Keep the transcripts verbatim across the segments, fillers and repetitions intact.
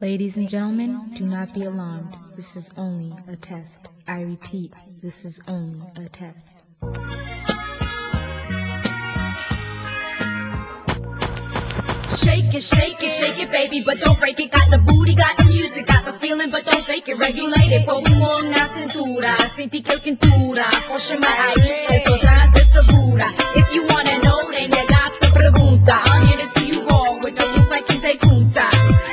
Ladies and gentlemen, do not be alarmed. This is only a test. I repeat, this is only a test. Shake it, shake it, shake it, baby, but don't break it. Got the booty, got the music, got the feeling, but don't fake it. Regulate it, pon humor na cintura. Sentí que cintura, push my eye, esto ya te segura. If you wanna know, then you got to pregunta. I'll hand it to you all with the moves like Kinte Kunta.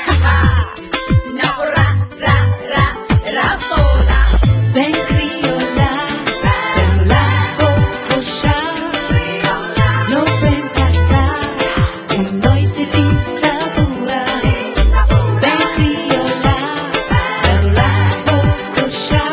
Now ra, ra, ra, ra sola. Ven criolla, ven la cococha, no ven casar, un noite di sabura. Ven criolla, ven la cococha,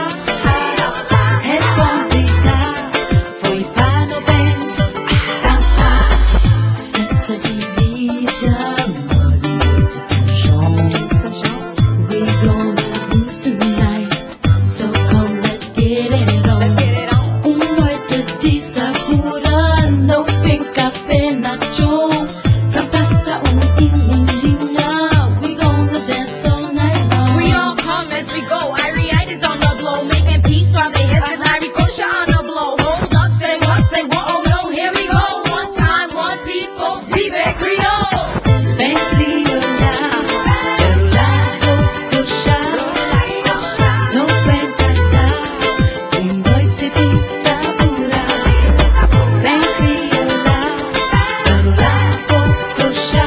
respondida, foi para no bem dançar. Festa de vida, uma noite São João. We gonna do tonight. So come, let's get it on. Um noite de sabura, não fica pena, tchum. Pra passar um ininha, we gonna dance all night long. We all come as we go. Irie is on the blow, making peace while they hit this Irie Kosha on the blow. Hold up, say what, say what, oh no, here we go. One time, one people, vive Creole. Ven criolla, pero la cococha, no ven casar, um noite de sabura. Ven criolla, pero la cococha,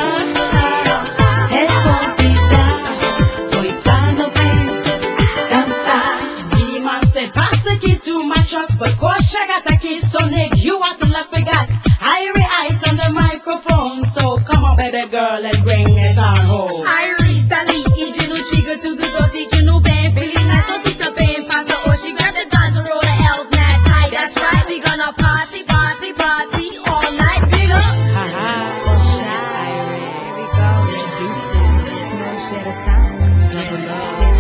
respondida, foi para no bem dançar. Mini man say, pass the keys to my truck, but Kosha got the keys, so Nick, you want to left forgot. Irie Ice on the microphone, so come on, baby girl, let's bring it on home. Irie, dali, idzie no chiga, tudo doce, idzie no bem, feeling nice, so tita bem, passa hoje, grab the guns and roll the L's, mad tight, that's right, we gonna party, party, party, all night, big up. Haha, Kosha, Irie, here we go, introducing, no share the sound, level up.